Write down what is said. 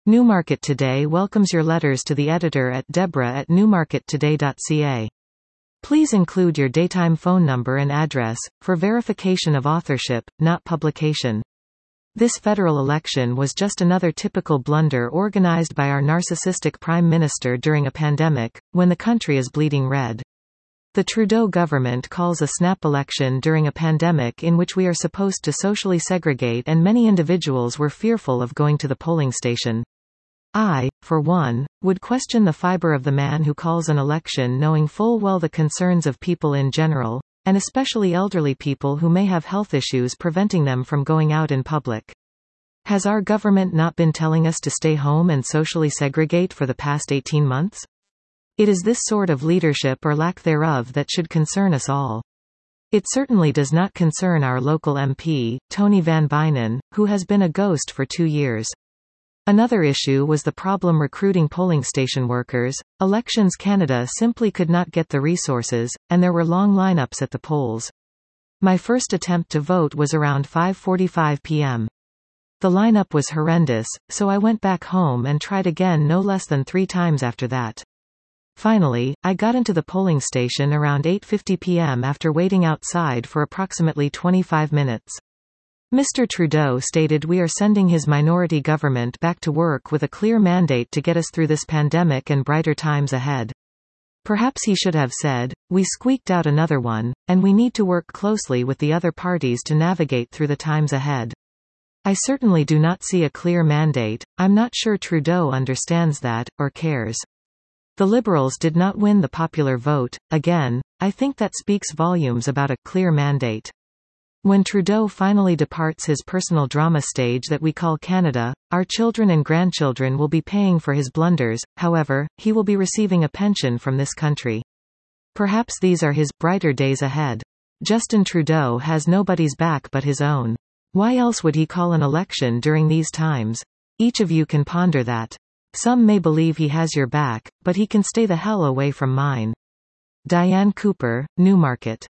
Newmarket Today welcomes your letters to the editor at deborah@newmarkettoday.ca. Please include your daytime phone number and address, for verification of authorship, not publication. This federal election was just another typical blunder organized by our narcissistic prime minister during a pandemic, when the country is bleeding red. The Trudeau government calls a snap election during a pandemic in which we are supposed to socially segregate, and many individuals were fearful of going to the polling station. I, for one, would question the fiber of the man who calls an election knowing full well the concerns of people in general, and especially elderly people who may have health issues preventing them from going out in public. Has our government not been telling us to stay home and socially segregate for the past 18 months? It is this sort of leadership or lack thereof that should concern us all. It certainly does not concern our local MP, Tony Van Bynen, who has been a ghost for 2 years. Another issue was the problem recruiting polling station workers. Elections Canada simply could not get the resources, and there were long lineups at the polls. My first attempt to vote was around 5:45 p.m. The lineup was horrendous, so I went back home and tried again no less than 3 times after that. Finally, I got into the polling station around 8:50 p.m. after waiting outside for approximately 25 minutes. Mr. Trudeau stated we are sending his minority government back to work with a clear mandate to get us through this pandemic and brighter times ahead. Perhaps he should have said, we squeaked out another one, and we need to work closely with the other parties to navigate through the times ahead. I certainly do not see a clear mandate. I'm not sure Trudeau understands that, or cares. The Liberals did not win the popular vote. Again, I think that speaks volumes about a clear mandate. When Trudeau finally departs his personal drama stage that we call Canada, our children and grandchildren will be paying for his blunders. However, he will be receiving a pension from this country. Perhaps these are his brighter days ahead. Justin Trudeau has nobody's back but his own. Why else would he call an election during these times? Each of you can ponder that. Some may believe he has your back, but he can stay the hell away from mine. Diane Cooper, Newmarket.